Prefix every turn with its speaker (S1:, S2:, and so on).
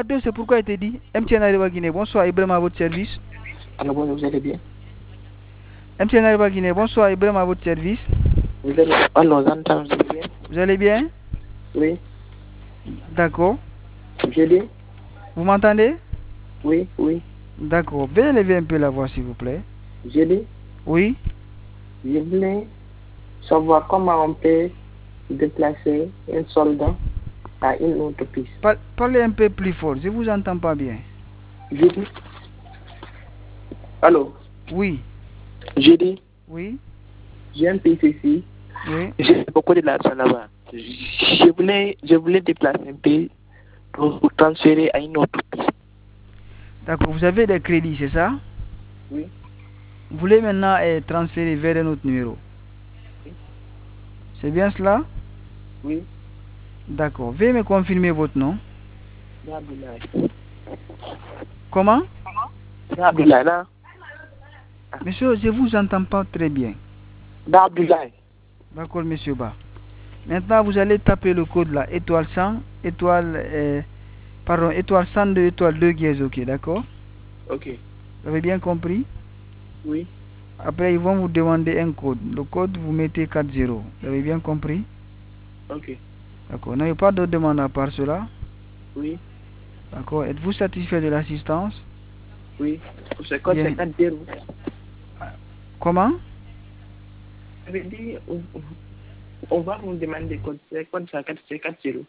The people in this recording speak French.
S1: l'ordinateur, c'est pourquoi il te dit MTN Arriva Guinée, bonsoir Ibrahim à votre service.
S2: Alors bonjour, vous allez bien?
S1: MTN Arriva Guinée, bonsoir Ibrahim à votre service.
S2: Vous allez alors, j'entends, vous allez bien?
S1: Vous allez bien?
S2: Oui.
S1: D'accord.
S2: J'ai dit?
S1: Vous m'entendez?
S2: Oui, oui.
S1: D'accord. Veuillez lever un peu la voix, s'il vous plaît.
S2: J'ai dit?
S1: Oui.
S2: Je voulais savoir comment on peut déplacer un soldat à une autre piste.
S1: Parlez un peu plus fort, je vous entends pas bien.
S2: J'ai dit? Allô?
S1: Oui.
S2: J'ai dit?
S1: Oui.
S2: J'ai un PC ici.
S1: Oui.
S2: J'ai beaucoup de l'argent là-bas. Je voulais déplacer un peu pour transférer à une autre piste.
S1: D'accord. Vous avez des crédits, c'est ça?
S2: Oui.
S1: Vous voulez maintenant transférer vers un autre numéro?
S2: Oui.
S1: C'est bien cela?
S2: Oui.
S1: D'accord. Veuillez me confirmer votre nom.
S2: Abdoulaye.
S1: Comment?
S2: Abdoulaye, là.
S1: Monsieur, je vous entends pas très bien.
S2: Abdoulaye.
S1: D'accord, monsieur Ba. Maintenant, vous allez taper le code là, étoile 100, étoile 102, étoile 2 dièse, ok, d'accord?
S2: Ok.
S1: Vous avez bien compris?
S2: Oui.
S1: Après, ils vont vous demander un code. Le code, vous mettez 40. Vous avez bien compris?
S2: Ok.
S1: D'accord. N'avez pas d'autres demandes à part cela?
S2: Oui.
S1: D'accord. Êtes-vous satisfait de l'assistance?
S2: Oui. Pour ce code, c'est
S1: Bien.
S2: 4-0.
S1: Comment?
S2: Ça veut dire, on va vous demander code. C'est code, c'est 4-0.